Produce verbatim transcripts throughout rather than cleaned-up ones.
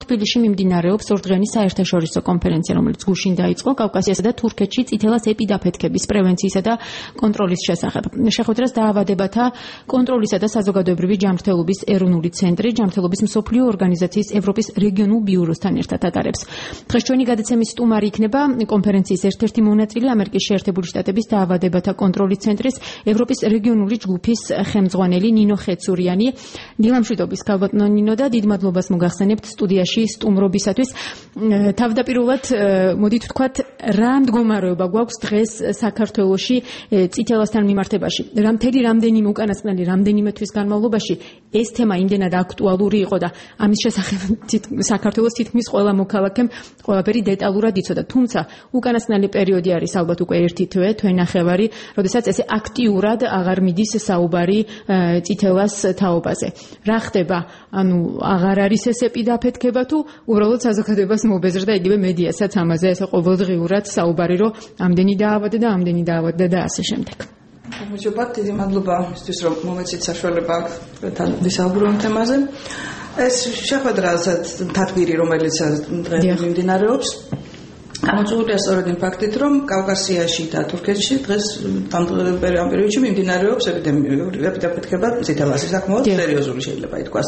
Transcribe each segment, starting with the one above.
თბილისში მიმდინარეობს ორდღიანი საერთაშორისო კონფერენცია, რომელიც გუშინ დაიწყო კავკასიასა და თურქეთში წითელას ეპიდაფეთქების პრევენციისა და კონტროლის შესახებ. შეხვედრას დაავადებათა კონტროლისა და საზოგადოებრივი ჯანმრთელობის ეროვნული ცენტრი ჯანმრთელობის მსოფლიო ორგანიზაციის ევროპის რეგიონულ ბიუროსთან ერთად ატარებს. დღეს ჩვენი გადაცემის სტუმარი იქნება კონფერენციის ერთ-ერთი მონაწილე ამერიკის შეერთებული შტატების დაავადებათა კონტროლის ცენტრის ევროპის რეგიონული ჯგუფის ხელმძღვანელი ნინო ხეცურიანი. დილამშვიდობის ქალბატონო ნინო და დიდ მადლობას მოგახსენებთ სტუდიაში სტუმრობისათვის. თავდაპირველად მოდით ვთქვათ, რა მდგომარეობა გვაქვს დღეს საქართველოში წითელასთან მიმართებაში. რა მთელი რამდენიმე უკანასკნელი რამდენიმე თვის განმავლობაში ეს თემა იმდენად აქტუალური იყო და ამის შესახებ საქართველოს თითქმის ყველა მოქალაქემ ყველაფერი დეტალურად იცოდა. თუმცა უკანასკნელი პერიოდი არის ალბათ უკვე ერთი თვე, თვენახევარი, როდესაც ესე აქტიურად აღარ მიდის საუბარი წითელას თაობაზე. რა ხდება? ანუ აღარ არის ეს ეპიდაფეთქება თუ უბრალოდ საზოგადოებას მობეზრდა იგივე მედიასაც ამაზე ესე ყოველდღიურად საუბარი, რომ ამდენი დაავადდა და ამდენი დაავადდა და ასე შემდეგ. მოგესალმებით, დიდი მადლობა იმისთვის, რომ მომეცით საშუალება თან ვისაუბრო ამ თემაზე. ეს შეხვედრა თათბირი, რომელიც დღეს მიმდინარეობს, გამოწვეულია სწორედ იმ ფაქტით, რომ კავკასიაში და თურქეთში დღეს ამ პერიოდში მიმდინარეობს ეპიდემიოლოგიური წითელასი საკმაოდ სერიოზული შეიძლება ითქვას.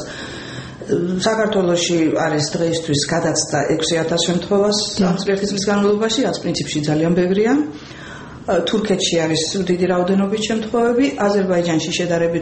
საქართველოში არის დღეისთვის გადაცდა ექვსი ათას შემთხვევას ერთი წლის განმავლობაში, რაც პრინციპში ძალიან ბევრია. თურქეთში არის დიდი რაოდენობით შემთხვევები, აზერბაიჯანში შედარებით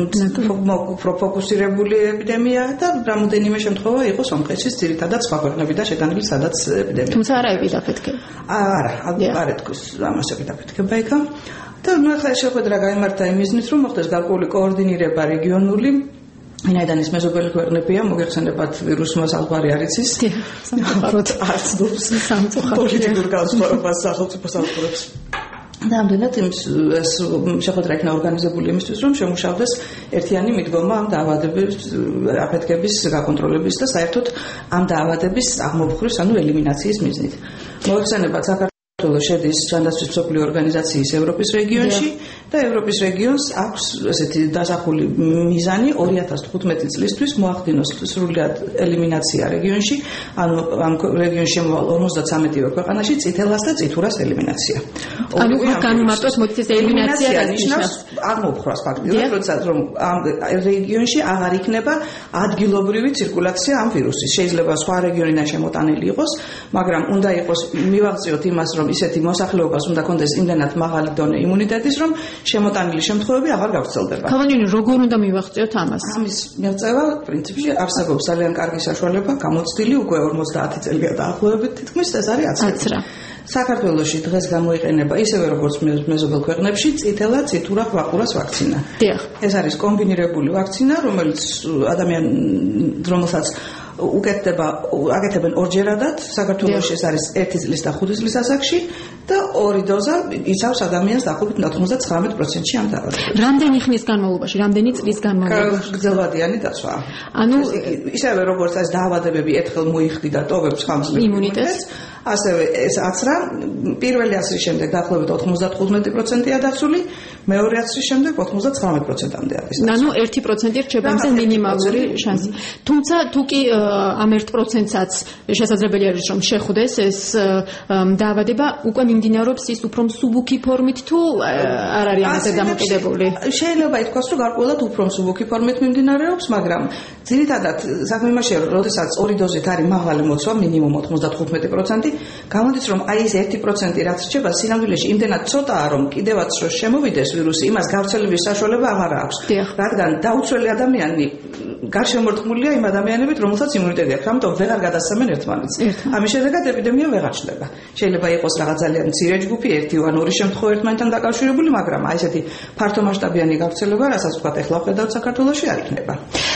უფრო ფოკუსირებული ეპიდემია და რამოდენიმე შემთხვევა იყო სომხეთის, ძირითადად სხვა ქვეყნებიდან შეტანილი, სადაც ეპიდემია. თუმცა არა ეპიდაფეთქება. არა, არ ეთქვის ამას ეპიდაფეთქება იქა. და ნუ ახლა შეხვედრა გაიმართა იმ მიზნით, რომ მოხდეს გარკვეული კოორდინირება რეგიონული. ვინაიდან ის მეზობელი ქვეყნებია, მოგეხსენებათ ვირუსმა საზღვარი არ იცის. სამწუხაროდ არ ცდობს სამწუხაროდ პოლიტიკურ განსხვავებას სახელმწიფო საზღვრებს. და ამდენად ეს შეხვედრა იქნა ორგანიზებული იმისთვის, რომ შემუშავდეს ერთიანი მიდგომა ამ დაავადების აფეთქების გაკონტროლების და საერთოდ ამ დაავადების აღმოფხვრის, ანუ ელიმინაციის მიზნით. მოგეხსენებათ საქართველოს შედის ჯანდაცვის მსოფლიო ორგანიზაციის ევროპის რეგიონში და ევროპის რეგიონს აქვს ესეთი დასახული მიზანი ორი ათას თხუთმეტი წლისთვის მოახდინოს სრულად ელიმინაცია რეგიონში, ანუ ამ რეგიონში შემოვალ ორმოცდათრამეტივე ქვეყანაში წითელას და წითურას ელიმინაცია. ანუ განმარტოს მოდის ეს ელიმინაცია ნიშნავს აღმოფხვას ფაქტიურად, როდესაც რომ ამ რეგიონში აღარ იქნება ადგილობრივი ცირკულაცია ამ ვირუსის. შეიძლება სხვა რეგიონიდან შემოტანილი იყოს, მაგრამ უნდა იყოს მივაღწიოთ იმას, რომ ისეთი მოსახლეობას უნდა კონდეს იმდენად მაღალი დონე იმუნიტეტის, რომ შემოტანილი შემთხვევები აღარ გავრცელდება. ქალბატონო, როგორ უნდა მივაღწიოთ ამას? ამის მიღწევა პრინციპში არსებობს ძალიან კარგი საშუალება, გამოცდილი უკვე ორმოცდაათი წელია დაახლოებით, თითქმის ეს არის აცრა. საქართველოში დღეს გამოიყენება ისევე როგორც მეზობელ ქვეყნებში წითელა, წითურა, ყვაყურას ვაქცინა. დიახ. ეს არის კომბინირებული ვაქცინა, რომელიც ადამიან რომელსაც უკეთდება აკეთებენ ორჯერადად. საქართველოში ეს არის ერთი წლის და ხუთი წლის ასაკში და ორი დოზა იცავს ადამიანს დაახლოებით ოთხმოცდათვრამეტ პროცენტში ამ დაავადებას. რამდენი ხნის განმავლობაში, რამდენი წლის განმავლობაში? გრძელვადიანი დაცვა. ანუ ისევე როგორც ეს დაავადებები ერთხელ მოიხდიდა ტოვებს ხამს იმუნიტეტს, ასევე ეს აცრა პირველი აცრის შემდეგ დაახლოებით ოთხმოცდათხუთმეტი პროცენტია დაცული, მეორე აცრის შემდეგ ოთხმოცდათვრამეტ პროცენტამდე არის. ანუ ერთი პროცენტი რჩება იმზე მინიმალური შანსი. თუმცა თუ კი ამ ერთ პროცენტსაც შესაძლებელი არის რომ შეხვდეს ეს დაავადება, უკვე მიმდინარეობს ის უფრო მსუბუქი ფორმით თუ არ არის ამაზე დამოკიდებული? შეიძლება ითქვას, რომ გარკვეულად უფრო მსუბუქი ფორმით მიმდინარეობს, მაგრამ ძირითადად საქმე იმაშია, რომ როდესაც ორი დოზით არის მაღალი მოცვა, მინიმუმ ოთხმოცდათხუთმეტი პროცენტი, გამოდის რომ აი ეს ერთი პროცენტი რაც რჩება სინამდვილეში იმდენად ცოტაა, რომ კიდევაც რომ შემოვიდეს ვირუსი, იმას გავრცელების საშუალება აღარ აქვს. რადგან დაუცველი ადამიანი გარშემორტყმულია იმ ადამიანებით, რომელსაც იმუნიტეტი აქვს, ამიტომ ვეღარ გადასცემენ ერთმანეთს. ამის შედეგად ეპიდემია ვეღარ ჩნდება. შეიძლება იყოს რაღაც ძალიან მცირე ჯგუფი, ერთი ან ორი შემთხვევა ერთმანეთთან დაკავშირებული, მაგრამ აი ესეთი ფართომასშტაბიანი გავრცელება, რასაც ვთქვათ, ახლა ვხედავთ საქართველოში არ იქნება.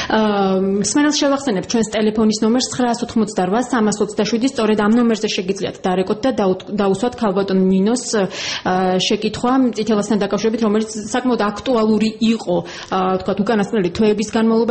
მსმენელს შევახსენებ ჩვენს ტელეფონის ნომერს ცხრაას ოცდაოთხმოცდარვა სამას ოცდაშვიდი, სწორედ ამ ნომერზე შეგიძლიათ დარეკოთ და დაუსვათ ქალბატონ ნინოს შეკითხვა წითელასთან დაკავშირებით, რომელიც საკმაოდ აქტუალური იყო, ვთქვათ, უკანასკნელი თვეების განმავლობაში.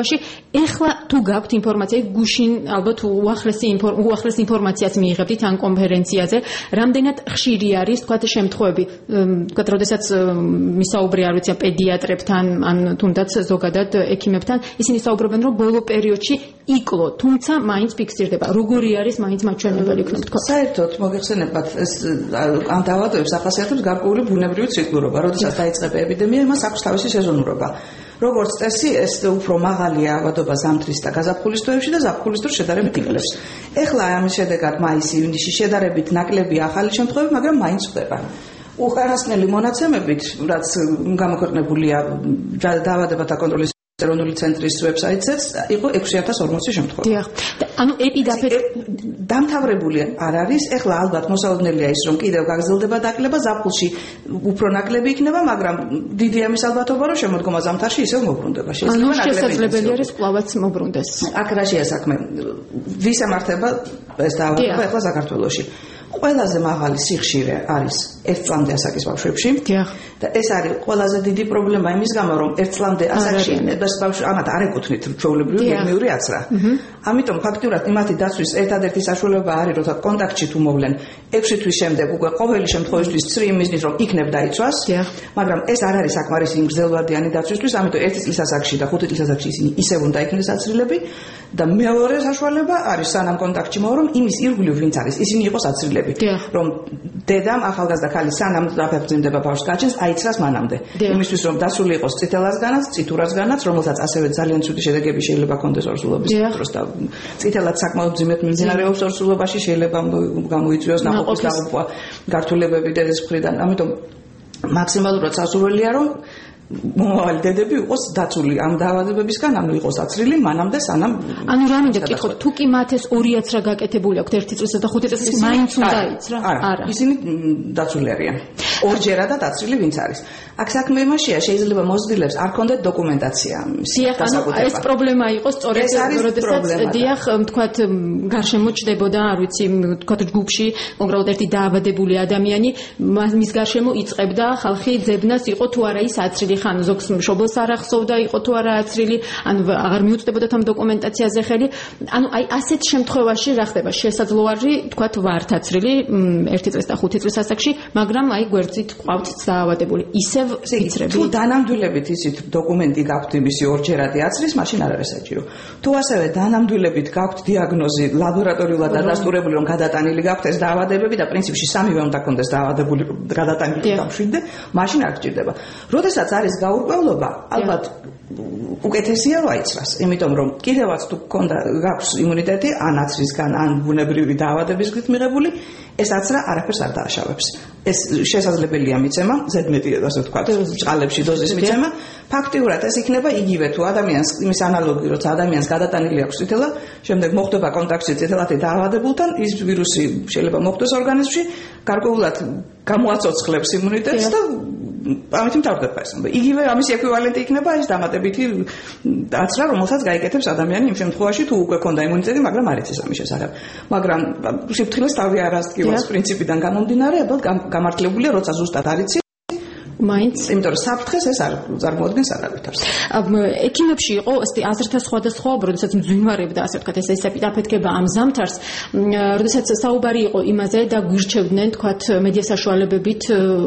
ეხლა თუ გაქვთ ინფორმაცია, გუშინ ალბათ უახლესი უახლეს ინფორმაციას მიიღებდით ამ კონფერენციაზე, რამდენად ხშირი არის თქვათ შემთხვევები, თქვათ როდესაც მისაუბრე არ ვიცი პედიატრებთან, ან თუნდაც ზოგადად ექიმებთან, ისინი საუბრობენ, რომ ბოლო პერიოდში იკლო, თუმცა მაინც ფიქსირდება. როგორი არის მაინც მაჩვენებელი იქნება თქვა? საერთოდ მოგეხსენებათ ეს ამ დაავადებებს ახასიათებს გარკვეული ბუნებრივი ციკლურობა. როდესაც დაიწყება ეპიდემია, იმას აქვს თავისი სეზონურობა. როგორც წესი, ეს უფრო მაღალია ავადობა ზამთრის და გაზაფხულის თვეებში და ზაფხულის დროს შედარებით იკლებს. ეხლა ამის შედეგად მაის-ივნისში შედარებით ნაკლებია ახალი შემთხვევები, მაგრამ მაინც ხდება. უკანასკნელი მონაცემებით, რაც გამოქვეყნებულია დაავადებათა კონტროლის ეროვნული ცენტრის ვებსაიტზეც, იყო ექვსი ათას ორმოცი შემთხვევა. დიახ. ანუ ეპიდაფეთ დამთავრებული არ არის. ეხლა ალბათ მოსალოდნელია ის, რომ კიდევ გაგრძელდება დაკლება, ზაფხულში უფრო ნაკლები იქნება, მაგრამ დიდი ამის ალბათობა, რომ შემოდგომა ზამთარში ისევ მოbrunდება. ანუ შესაძლებელი არის კვლავაც მოbrunდეს. აქ რაშია საქმე? ვის ემართება ეს დაავადება ეხლა საქართველოში? ყველაზე მაღალი სიხშირე არის ერთ წლამდე ასაკის ბავშვებში. და ეს არის ყველაზე დიდი პრობლემა იმის გამო, რომ ერთ წლამდე ასაკში ბავშვი ამათ არ ეკუთვნით ჩვეულებრივი გეგმიური აცრა. ამიტომ ფაქტურად იმათი დაცვის ერთადერთი საშუალება არის, რომ კონტაქტში თუ მოვლენ ექვსი თვის შემდეგ უკვე ყოველი შემთხვევისთვის ცრი მიზნით რომ იქნებ დაიცვას, მაგრამ ეს არ არის საკმარისი იმ გრძელვადიანი დაცვისთვის, ამიტომ ერთი წლის ასაკში და ხუთი წლის ასაკში ისინი ისევ უნდა იქნეს აცრილები და მეორე საშუალება არის სანამ კონტაქტში მოვა, რომ იმის ირგვლივ ვინც არის, ისინი იყოს აცრილები. რომ დედამ ახალგაზრდა ქალი სანამ დაფეხმძიმდება ბავშვს გაჩენს აიცრას მანამდე. იმისთვის რომ დასული იყოს წითელასგანაც, წითურასგანაც, რომელსაც ასევე ძალიან ცუდი შედეგები შეიძლება ჰქონდეს ორსულობის დროს და წითელად საკმაოდ ძიმედ მიმდინარეობს ორსულობაში, შეიძლება გამოიწვიოს ნაყოფის დაღუპვა, გართულებები დედის მხრიდან. ამიტომ მაქსიმალურად სასურველია რომ მომავალი დედები იყოს დაცული ამ დაავადებებისგან, ანუ იყოს აცრილი მანამდე სანამ. ანუ რა მინდა გითხოთ, თუ კი მათ ეს ორი აცრა გაკეთებული აქვს ერთი წლისა და ხუთი წლის, მაინც უნდა იცრა? არა. ისინი დაცული არიან. ორჯერადად აცრილი ვინც არის. აქ საქმე იმაშია, შეიძლება მოზრდილებს არ ქონდეთ დოკუმენტაცია. ანუ ეს პრობლემა იყო სწორედ როდესაც დიახ, თქვათ გარშემო ჩდებოდა, არ ვიცი, თქვათ ჯგუფში კონკრეტულად ერთი დაავადებული ადამიანი, მის გარშემო იწყებდა ხალხი ძებნას, იყო თუ არა ის აცრილი, ხან ზოგს მშობელს არ ახსოვდა, იყო თუ არა აცრილი, ანუ აღარ მიუწდებოდა ამ დოკუმენტაციაზე ხელი. ანუ აი ასეთ შემთხვევაში რა ხდება? შესაძლოა თქვათ ვართ აცრილი ერთი წლის და ხუთი წლის ასაკში, მაგრამ აი გვერდით ყავთ დაავადებული. ისევ იცრები. თუ დანამდვილებით ისეთ დოკუმენტი გაქვთ იმისი ორჯერადი აცრის, მაშინ არ არის საჭირო. თუ ასევე დანამდვილებით გაქვთ დიაგნოზი ლაბორატორიულად დადასტურებული, რომ გადატანილი გაქვთ ეს დაავადებები და პრინციპში სამივე უნდა კონდეს დაავადებული გადატანილი გამშვიდე, მაშინ არ გჭირდება. როდესაც არის გაურკვევლობა, ალბათ უკეთესია ვაიცრას, იმიტომ რომ კიდევაც თუ გქონდა გაქვს იმუნიტეტი ან აცრისგან, ან ბუნებრივი დაავადებისგან მიღებული, ეს აცრა არაფერს არ დააშავებს. ეს შესაძლებელია მიცემა, ზედმეტი ასე ვთქვათ, ჭყალებში დოზის მიცემა. ფაქტიურად ეს იქნება იგივე თუ ადამიანს იმის ანალოგი, როცა ადამიანს გადატანილი აქვს წითელა, შემდეგ მოხდება კონტაქტში წითელად დაავადებულთან, ის ვირუსი შეიძლება მოხვდეს ორგანიზმში, გარკვეულად გამოაცოცხლებს იმუნიტეტს და ამით მთავრდება ეს. იგივე ამის ეკვივალენტი იქნება ეს დამატებითი აცრა, რომელსაც გაიკეთებს ადამიანი იმ შემთხვევაში თუ უკვე ქონდა იმუნიტეტი, მაგრამ არ იცის ამის შესახებ. მაგრამ სიფრთხილეს თავი არ ასწევს პრინციპიდან გამომდინარე, ალბათ გამართლებულია, როცა ზუსტად არ იცი მაინც, იმიტომ რომ საფრთხეს ეს არ წარმოადგენს არავითარს. ექიმებში იყო ესეთი აზრთა სხვადასხვა, როდესაც მძვინვარებდა, ასე ვთქვათ, ეს ეს ეპიდაფეთქება ამ ზამთარს, როდესაც საუბარი იყო იმაზე და გვირჩევდნენ, თქვათ, მედია საშუალებებით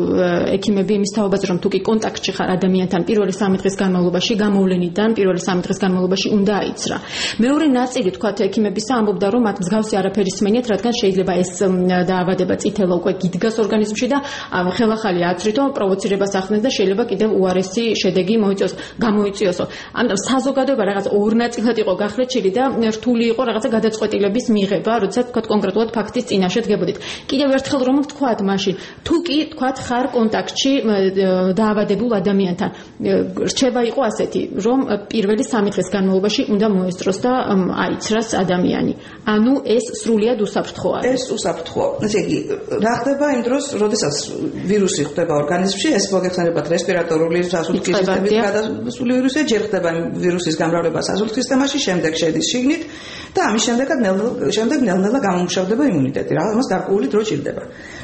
ექიმები იმის თაობაზე, რომ თუ კი კონტაქტში ხარ ადამიანთან პირველი სამი დღის განმავლობაში, გამოვლენიდან პირველი სამი დღის განმავლობაში უნდა აიცრა. მეორე ნაწილი, თქვათ, ექიმებისა ამბობდა, რომ მათ მსგავსი არაფერი სმენიათ, რადგან შეიძლება ეს დაავადება წითელა უკვე გიდგას ორგანიზმში და ხელახალი აცრითო პროვოცირება ახდენს და შეიძლება კიდევ უარესი შედეგი მოიწვიოს, გამოიწვიოსო. ამიტომ საზოგადოება რაღაც ორ ნაწილად იყო გახლეჩილი და რთული იყო რაღაცა გადაწყვეტილების მიღება, როდესაც თქვათ კონკრეტულად ფაქტის წინაშე დგებოდით. კიდევ ერთხელ რომ ვთქვათ მაშინ, თუ კი თქვათ ხარ კონტაქტში დაავადებულ ადამიანთან, რჩება იყო ასეთი, რომ პირველი სამი დღის განმავლობაში უნდა მოესწროს და აიცრას ადამიანი. ანუ ეს სრულიად უსაფრთხო არის. ეს უსაფრთხო. ესე იგი, რა ხდება იმ დროს, როდესაც ვირუსი ხდება ორგანიზმში, ეს მოგეხსენებათ რესპირატორული სასუნთქის სისტემით გადასული ვირუსია, ჯერ ხდება ვირუსის გამრავლება სასუნთქის სისტემაში, შემდეგ შედის შიგნით და ამის შემდეგაც შემდეგ ნელ-ნელა გამომუშავდება იმუნიტეტი, რა ამას გარკვეული დრო ჭირდება.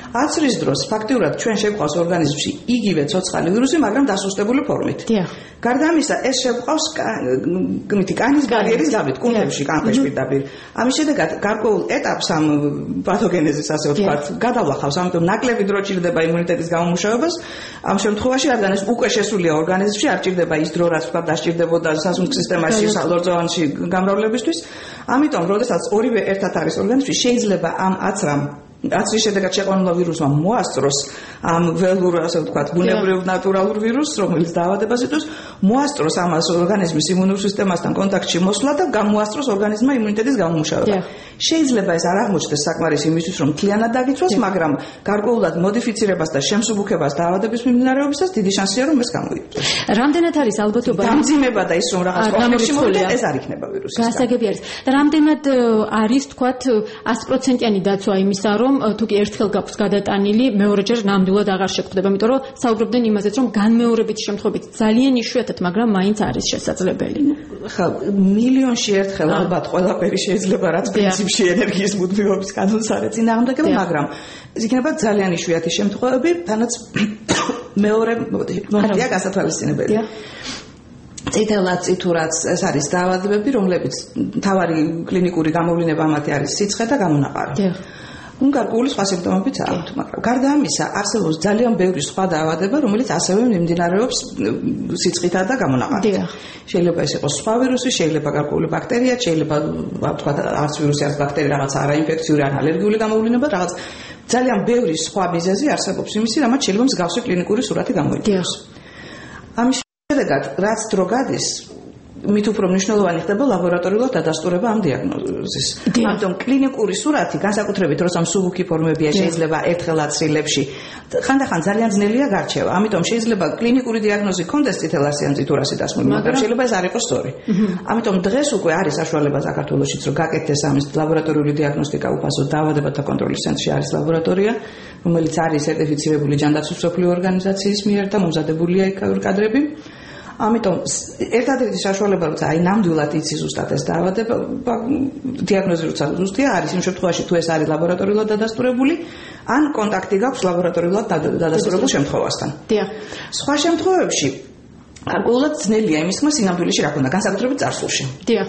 აცრის დროს ფაქტიურად ჩვენ შევყავს ორგანიზმში იგივე ცოცხალი ვირუსი, მაგრამ დასუსტებული ფორმით. გარდა ამისა, ეს შევყავს კმითი კანის ბარიერის გავლით, კუნთებში, კანქვეშ პირდაპირ. ამის შედეგად გარკვეულ ეტაპს ამ პათოგენეზის, ასე ვთქვათ, გადავლახავს, ამიტომ ნაკლები დრო ჭირდება იმუნიტეტის გამომუშავებას. ამ შემთხვევაში, რადგან ეს უკვე შესულია ორგანიზმში, არ ჭირდება ის დრო, რაც ვთქვათ, დასჭირდებოდა სასუნთქ სისტემაში, ლორწოვანში გამრავლებისთვის. ამიტომ, როდესაც ორივე ერთად არის ორგანიზმში, შეიძლება ამ აცრამ აცრის შედეგად შეყვანილ ვირუსმა მოასწროს ამ ველურ, ასე ვთქვათ, ბუნებრივ ნატურალურ ვირუსს, რომელიც დაავადებას იწვევს, მოასწროს ამას ორგანიზმის იმუნურ სისტემასთან კონტაქტში მოსვლა და გამოასწროს ორგანიზმმა იმუნიტეტის გამომუშავება. შეიძლება ეს არ აღმოჩნდეს საკმარისი იმისთვის, რომ მთლიანად დაგიწვას, მაგრამ გარკვეულად მოდიფიცირებას და შემსუბუქებას დაავადების მიმდინარეობისას დიდი შანსია, რომ ეს გამოიწვევს. რამდენად არის ალბათობა? დამძიმება და ის რომ რაღაც კონფლიქტში მოვიდა, ეს არ იქნება ვირუსის. გასაგები არის. და რამდენად არის, თქვათ, sto პროცენტიანი დაცვა იმისა, რომ თუ კი ერთხელ გაქვს გადატანილი, მეორეჯერ ნამდვილად აღარ შეგვხვდება, იმიტომ რომ საუბრობდნენ იმაზეც, რომ განმეორებითი შემთხვევებით ძალიან იშვიათად, მაგრამ მაინც არის შესაძლებელი. ხა, მილიონში ერთხელ ალბათ ყველაფერი შეიძლება, რაც პრინციპში ენერგიის მუდმივობის კანონს არ ეწინააღმდეგება, მაგრამ ეს იქნება ძალიან იშვიათი შემთხვევები, თანაც მეორე მომენტია გასათვალისწინებელი. წითელად წითურად ეს არის დაავადებები, რომლებიც მთავარი კლინიკური გამოვლენა ამათი არის სიცხე და გამონაყარი. უნგარული სხვა სიმპტომებიც აქვთ, მაგრამ გარდა ამისა არსებობს ძალიან ბევრი სხვა დაავადება, რომელიც ასევე მიმდინარეობს სიცხითა და გამონაყარით. შეიძლება ეს იყოს სხვა ვირუსი, შეიძლება გარკვეული ბაქტერია, შეიძლება ვთქვათ არც ვირუსი, არც ბაქტერია, რაღაც არაინფექციური ან ალერგიული გამოვლენა, რაღაც ძალიან ბევრი სხვა მიზეზი არსებობს იმისი, რამაც შეიძლება მსგავსი კლინიკური სურათი გამოიწვიოს. ამის შედეგად, რაც დრო გადის, მით უფრო მნიშვნელოვანი ხდება ლაბორატორიულად დადასტურება ამ დიაგნოზის. ამიტომ კლინიკური სურათი, განსაკუთრებით როცა მსუბუქი ფორმებია, შეიძლება ერთხელ აცრილებში, ხანდახან ძალიან ძნელია გარჩევა. ამიტომ შეიძლება კლინიკური დიაგნოზი ჰქონდეს წითელარსიან წითურასი დასმული, მაგრამ შეიძლება ეს არ იყოს სწორი. ამიტომ დღეს უკვე არის საშუალება საქართველოშიც, რომ გაკეთდეს ამის ლაბორატორიული დიაგნოსტიკა უფასოდ. დაავადებათა კონტროლის ცენტრში არის ლაბორატორია, რომელიც არის სერტიფიცირებული ჯანდაცვის მსოფლიო ორგანიზაციის მიერ და მომზადებულია იქ კადრები. ამიტომ ერთადერთი საშუალება, როცა აი ნამდვილად იცი ზუსტად ეს დაავადება, დიაგნოზი როცა ზუსტია არის იმ შემთხვევაში, თუ ეს არის ლაბორატორიულად დადასტურებული, ან კონტაქტი გაქვს ლაბორატორიულად დადასტურებულ შემთხვევასთან. სხვა შემთხვევებში გარკვეულად ძნელია იმის ხმა სინამდვილეში რა ქონდა, განსაკუთრებით წარსულში.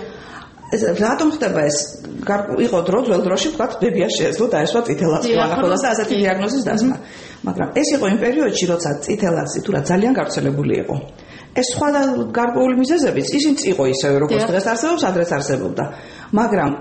რატომ ხდება ეს? იყო დრო, ძველ დროში, ვთქვათ, ბებიას შეეძლო დაესვა წითელად განახილოს და ასეთი დიაგნოზის დასმა. მაგრამ ეს იყო იმ პერიოდში, როცა წითელად ცითურა ძალიან გავრცელებული იყო. ეს სხვა გარკვეული მიზეზებიც ისიც იყო ისევე, როგორც დღეს არსებობს, ადრეც არსებობდა. მაგრამ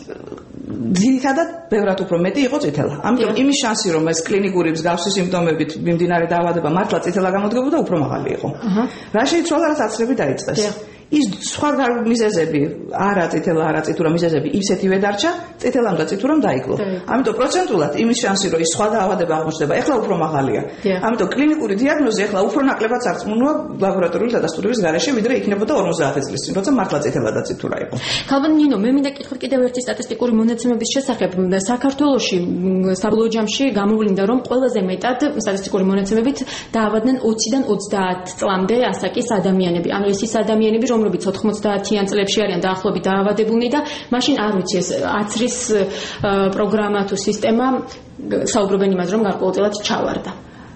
ძირითადად ბევრად უფრო მეტი იყო წითელა. ამიტომ იმის შანსი, რომ ეს კლინიკური მსგავსი სიმპტომებით მიმდინარე დაავადება მართლა წითელა გამოდგებოდა, უფრო მაღალი იყო. რა შეიცვალა, რაც აცრები დაიწყეს. ის სხვა მიზეზები, არა წითელა, არა წითურა მიზეზები ისეთივე დარჩა, წითელამ და წითურამ დაიკლო. ამიტომ პროცენტულად იმის შანსი, რომ ის სხვა დაავადება აღმოჩნდება, ეხლა უფრო მაღალია. ამიტომ კლინიკური დიაგნოზი ეხლა უფრო ნაკლებად სარწმუნოა ლაბორატორიული დადასტურების გარეშე, ვიდრე იქნებოდა ორმოცდაათი წლის წინ, როცა მართლა წითელა და წითურა იყო. ხალბან ნინო, მე მინდა კითხოთ კიდევ ერთი სტატისტიკური მონაცემების შესახებ. საქართველოში საბოლოო ჯამში გამოვლინდა, რომ ყველაზე მეტად სტატისტიკური მონაცემებით დაავადდნენ ოციდან ოცდაათ წლამდე ასაკის ადამიანები. ანუ ეს ის ადამიანები, რომლებიც ოთხმოცდაათიან წლებში არიან დაახლოებით დაავადებულნი და მაშინ არ ვიცი ეს აცრის პროგრამა თუ სისტემა საუბრობენ იმაზე, რომ გარკვეულწილად ჩავარდა.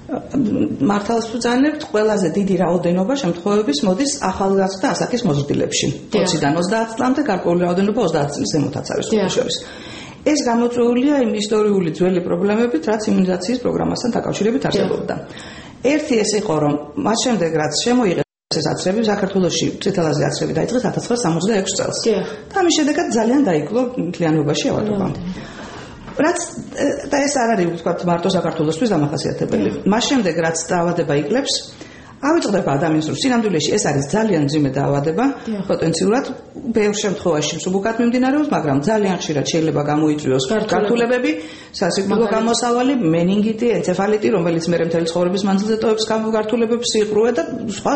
მართალს ვუძანებთ, ყველაზე დიდი რაოდენობა შემთხვევების მოდის ახალგაზრდა ასაკის მოზრდილებში. ოციდან ოცდაათ წლამდე გარკვეული რაოდენობა ოცდაათ წლის ზემოთაც არის ყოველშორის. ეს გამოწვეულია იმ ისტორიული ძველი პრობლემებით, რაც იმუნიზაციის პროგრამასთან დაკავშირებით არსებობდა. ერთი ეს იყო, რომ მას შემდეგ რაც შემოიღეს ეს აცრები საქართველოში წითელაზე აცრები დაიწყეს ათას ცხრაასა სამოცდაექვსი წელს. და ამის შედეგად ძალიან დაიკლო მთლიანობაში ავადობა. რაც და ეს არ არის ვთქვათ მარტო საქართველოსთვის დამახასიათებელი. მას შემდეგ რაც დაავადება იკლებს, ავიწყდება ადამიანს, რომ სინამდვილეში ეს არის ძალიან მძიმე დაავადება, პოტენციურად ბევრ შემთხვევაში მსუბუქად მიმდინარეობს, მაგრამ ძალიან ხშირად შეიძლება გამოიწვიოს გართულებები, სასიკვდილო გამოსავალი, მენინგიტი, ენცეფალიტი, რომელიც მერე მთელი ცხოვრების მანძილზე ტოვებს გართულებებს, სიყრუე და სხვა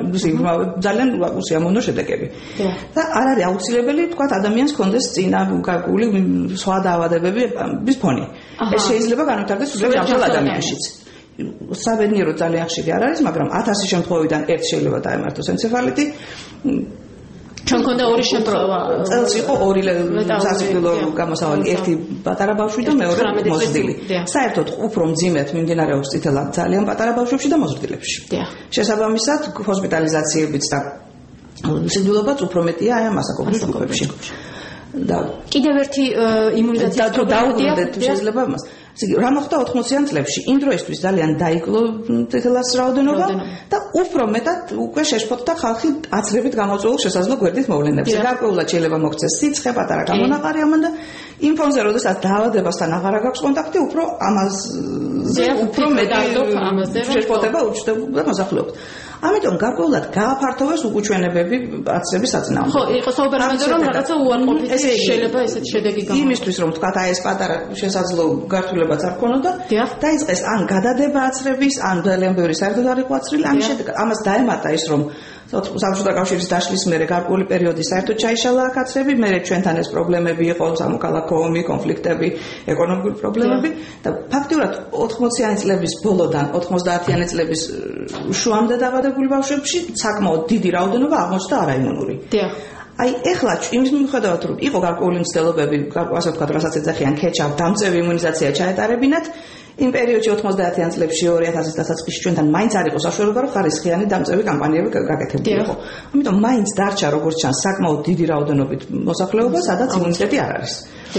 ძალიან უსიამოვნო შედეგები. და არ არის აუცილებელი, ვთქვათ, ადამიანს ჰქონდეს წინა გარკვეული სხვა დაავადებების ფონი. ეს შეიძლება განვითარდეს უბრალოდ ამ ადამიანშიც. საბედნიეროდ ძალიან ხშირი არ არის, მაგრამ ათასი შემთხვევიდან ერთ შეიძლება დაემართოს ენცეფალიტი. ჩვენ მქონდა ორი შემთხვევა. წელს იყო ორი სასიკვდილო გამოსავალი, ერთი პატარა ბავშვი და მეორე მოზრდილი. საერთოდ უფრო მძიმედ მიმდინარეობს წითელი ძალიან პატარა ბავშვებში და მოზრდილებში. შესაბამისად, ჰოსპიტალიზაციებიც და სიკვდილობაც უფრო მეტია აი ამ მასაკობრივ ჯგუფებში. და კიდევ ერთი იმუნიზაციის და დაუბრუნდეთ შეიძლება მას. რა მოხდა ოთხმოციან წლებში? იმ დროისთვის ძალიან დაიკლო წითელას რაოდენობა და უფრო მეტად უკვე შეშფოთდა ხალხი აცრებით გამოწვეულ შესაძლო გვერდით მოვლენებზე. გარკვეულად შეიძლება მოქცეს სიცხე, პატარა გამონაყარი ამან და იმ ფონზე, როდესაც დაავადებასთან აღარ აქვს კონტაქტი, უფრო ამაზე უფრო მეტად შეშფოთება უჩნდება მოსახლეობას. ამიტომ გარკვეულად გააფართოვეს უკუჩვენებები აცრების საწინააღმდეგო. ხო, იყო საუბარია რომ რაღაცა უარყოფითი შეიძლება ესეთი შედეგი გამოიღოს. იმისთვის რომ თქვა აი ეს პატარა შესაძლო გართულებაც არ ქონოდა, დაიწყეს ან გადადება აცრების, ან ძალიან ბევრი საერთოდ არ იყო აცრილი, ამის შედეგად ამას დაემატა ის რომ საბჭოთა კავშირის დაშლის მერე გარკვეული პერიოდი საერთოდ ჩაიშალა აქ აცრები, მერე ჩვენთან ეს პრობლემები იყო, სამოქალაქო ომი, კონფლიქტები, ეკონომიკური პრობლემები და ფაქტიურად ოთხმოციანი წლების ბოლოდან ოთხმოცდაათიანი წლების შუამდე დაავადებული ბავშვებში საკმაოდ დიდი რაოდენობა აღმოჩნდა არაიმუნური. აი ეხლა იმის მიუხედავად რომ იყო გარკვეული მცდელობები, ასე ვთქვათ, რასაც ეძახიან catch-up, დამწევი იმუნიზაცია ჩაეტარებინათ, იმ პერიოდში ოთხმოცდაათიან წლებში ორი ათასი დასაწყისში ჩვენთან მაინც არ იყო საშუალება რომ ხარისხიანი დამწევი კამპანიები გაკეთებული იყო. ამიტომ მაინც დარჩა როგორც ჩანს საკმაოდ დიდი რაოდენობით მოსახლეობა, სადაც იმუნიტეტი არ არის.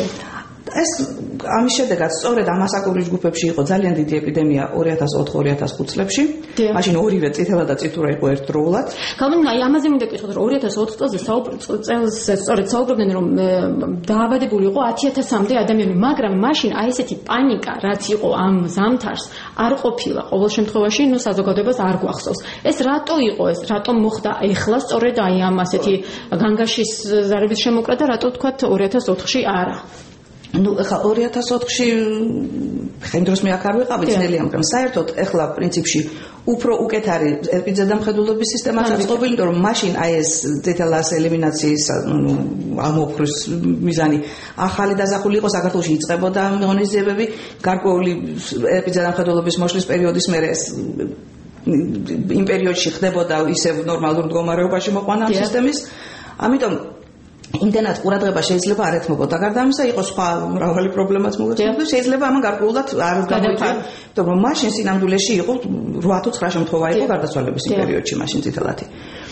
ეს ამის შედეგად სწორედ ამ მასაკობრივ ჯგუფებში იყო ძალიან დიდი ეპიდემია ორი ათას ოთხ ორი ათას ხუთ წლებში. მაშინ ორივე წითელა და წითურა იყო ერთდროულად. გალბანი აი ამაზე მინდა გითხოთ რომ ორი ათას ოთხ წელს წელს სწორედ საუბრობდნენ რომ დაავადებული იყო ათი ათასამდე ადამიანი, მაგრამ მაშინ აი ესეთი პანიკა რაც იყო ამ ზამთარს არ ყოფილა. ყოველ შემთხვევაში ნუ საზოგადოებას არ გვახსოვს. ეს რატო იყო ეს? რატომ მოხდა ეხლა სწორედ აი ამ ასეთი განგაშის ზარების შემოკრა და რატო თქვათ ორი ათას ოთხში არა? ну ეხლა ორი ათას ოთხში ხენ დროს მე აქ არ ვიყავი ძნელია, მაგრამ საერთოდ ეხლა პრინციპში უფრო უკეთ არის ეპიდემიოლოგიის სისტემაც აწყობილი, იმიტომ რომ მაშინ აი ეს წითელას ელიმინაციის ამოფხვის მიზანი ახალი დასახული იყო, საქართველოში იწყებოდა ღონისძიებები, გარკვეული ეპიდემიოლოგიის მოშლის პერიოდის მერე ეს იმ პერიოდში ხდებოდა ისევ ნორმალურ მდგომარეობაში მოყვანა ამ სისტემის, ამიტომ იმდენად ყურადღება შეიძლება არ ეთმობოდა. გარდა ამისა იყო სხვა მრავალი პრობლემაც მოგეწონდა, შეიძლება ამან გარკვეულად არ გამოიწვია, იმიტომ რომ მაშინ სინამდვილეში იყო რვა თუ ცხრა შემთხვევა იყო გარდაცვალების იმ პერიოდში მაშინ წითელათი.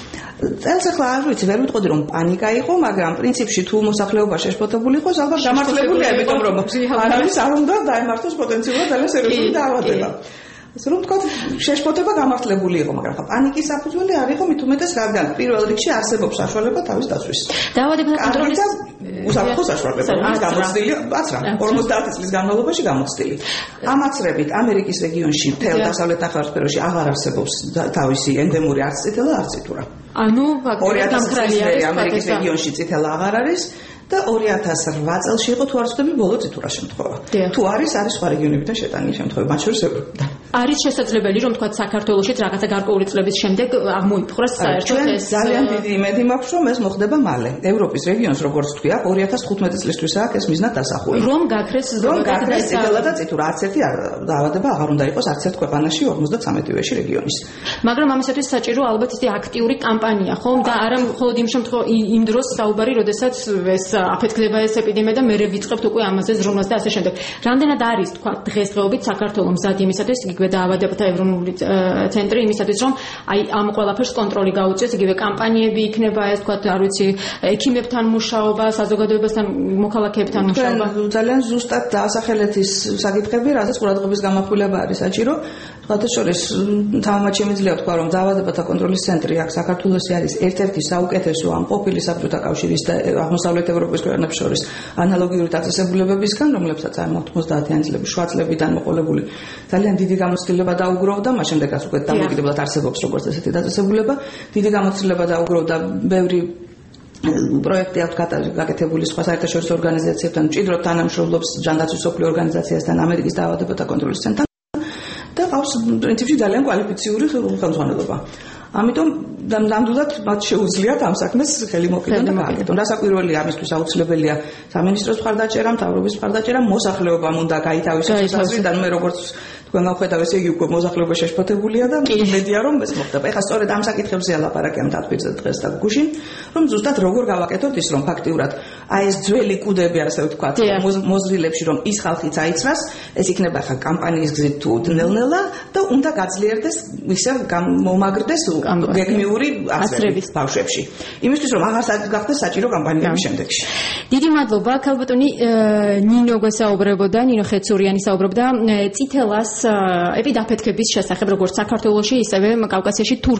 წელს ახლა არ ვიცი, ვერ ვიტყოდი რომ პანიკა იყო, მაგრამ პრინციპში თუ მოსახლეობა შეშფოთებული იყო, ალბათ გამართლებულია, იმიტომ რომ არ არის არ უნდა დაემართოს პოტენციურად ძალიან სერიოზული დაავადება. ასე რომ თქვა შეშფოთება გამართლებული იყო, მაგრამ ხა პანიკის საფუძველი არ იყო მით უმეტეს, რადგან პირველ რიგში არსებობს საშუალება თავის დაცვის. დაავადებათა კონტროლის უსაფრთხო საშუალება გამოცდილი აცრა ორმოცდაათი წლის განმავლობაში გამოცდილი. ამ აცრებით ამერიკის რეგიონში მთელ დასავლეთ ნახევარსფეროში აღარ არსებობს თავისი ენდემური არც წითელა, არც წითურა. ანუ ორი ათას წლის მერე ამერიკის რეგიონში წითელა აღარ არის და ორი ათას რვა წელში იყო თუ არ ვცდები ბოლო წითურა შემთხვევა. თუ არის, არის სხვა რეგიონებიდან შეტანილი შემთხვევა, მათ შორის ევროპიდან. არის შესაძლებელი რომ თქვა საქართველოშიც რაღაცა გარკვეული წლების შემდეგ აღმოიფხვრას საერთოდ ეს ძალიან დიდი იმედი მაქვს რომ ეს მოხდება მალე. ევროპის რეგიონს როგორც თქვია ორი ათას თხუთმეტი წლისთვის აქ ეს მიზნად დასახული. რომ გაქრეს რომ გაქრეს წითელა და წითურა, არც ერთი დაავადება აღარ უნდა იყოს არც ერთ ქვეყანაში ორმოცდათვრამეტივეში რეგიონის. მაგრამ ამისათვის საჭირო ალბათ ისე აქტიური კამპანია, ხომ? და არა მხოლოდ იმ შემთხვევაში იმ დროს საუბარი, როდესაც ეს აფეთქდება ეს ეპიდემია და მერე ვიწყებთ უკვე ამაზე ზრუნვას და ასე შემდეგ. რამდენად არის თქვა დღესდღეობით საქართველოს მზად იმისათვის იგივე დაავადებათა ევროპული ცენტრი იმისათვის რომ აი ამ ყველაფერს კონტროლი გაუწიოს, იგივე კამპანიები იქნება ეს თქვა არ ვიცი ექიმებთან მუშაობა, საზოგადოებასთან მოქალაქეებთან მუშაობა. ძალიან ზუსტად დაასახელეთ ის საკითხები, რაზეც ყურადღების გამახვილება არის საჭირო. სხვათა შორის თამამად შემიძლია თქვა რომ დაავადებათა კონტროლის ცენტრი აქ საქართველოში არის ერთ-ერთი საუკეთესო ამ ყოფილი საბჭოთა კავშირის და აღმოსავლეთ ევროპის ქვეყნებს შორის ანალოგიური დაწესებულებებისგან, რომლებსაც ამ ოთხმოცდაათიანი წლების შუა წლებიდან მოყოლებული ძალიან დიდი გამოცდილება დაუგროვდა, მას შემდეგაც უკვე დამოკიდებლად არსებობს როგორც ესეთი დაწესებულება, დიდი გამოცდილება დაუგროვდა ბევრი პროექტი აქვს გაკეთებული სხვა საერთაშორისო ორგანიზაციებთან, მჭიდროდ თანამშრომლობს ჯანდაცვის მსოფლიო ორგანიზაციასთან, ამერიკის დაავადებათა კონტროლის ცენტრთან და ყავს პრინციპში ძალიან კვალიფიციური ხელმძღვანელობა. ამიტომ ნამდვილად მათ შეუძლიათ ამ საქმეს ხელი მოკიდონ და გააკეთონ. რასაკვირველია, ამისთვის აუცილებელია სამინისტროს მხარდაჭერა, მთავრობის მხარდაჭერა, მოსახლეობამ უნდა გაითავისოს საზრიდან, მე როგორც თქვენ გავხედავ, ესე იგი უკვე მოსახლეობა შეშფოთებულია და იმედია რომ ეს მოხდება. ეხლა სწორედ ამ საკითხებზე ალაპარაკი ამ დათვირზე დღეს და გუშინ, რომ ზუსტად როგორ გავაკეთოთ ის, რომ ფაქტიურად აი ეს ძველი კუდები, ასე ვთქვათ, მოზრილებში, რომ ის ხალხიც აიცრას, ეს იქნება ახლა კამპანიის გზით თუ ნელ-ნელა და უნდა გაძლიერდეს, ისე მომაგრდეს გეგმიური აზრების ბავშვებში. იმისთვის რომ აღარ გახდეს საჭირო კამპანიების შემდეგში. დიდი მადლობა, ქალბატონი ნინო გვესაუბრებოდა, ნინო ხეცურიანი საუბრობდა წითელას ეპიდაფეთქების შესახებ, როგორც საქართველოში, ისევე კავკასიაში, თურქეთში.